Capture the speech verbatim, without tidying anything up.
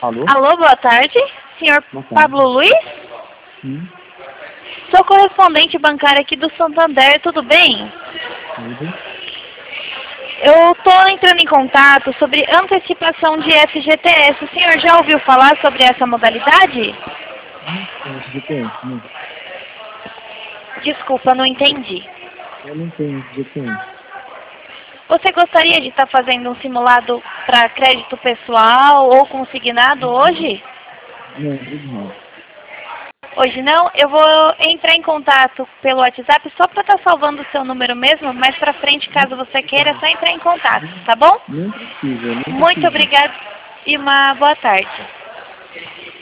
Alô? Alô, boa tarde. Senhor Boa tarde. Pablo Luiz? Sim, Sou correspondente bancário aqui do Santander, tudo bem? tudo. Eu estou entrando em contato sobre antecipação de F G T S. O senhor já ouviu falar sobre essa modalidade? Não tenho G P S, não. Desculpa, não entendi. Eu não tenho G P S. Você gostaria de estar fazendo um simulado para crédito pessoal ou consignado hoje? Não, obrigado. Hoje não? Eu vou entrar em contato pelo WhatsApp só para estar salvando o seu número mesmo, mais para frente, caso você queira, é só entrar em contato, tá bom? Nem precisa, nem Muito precisa. obrigada e uma boa tarde.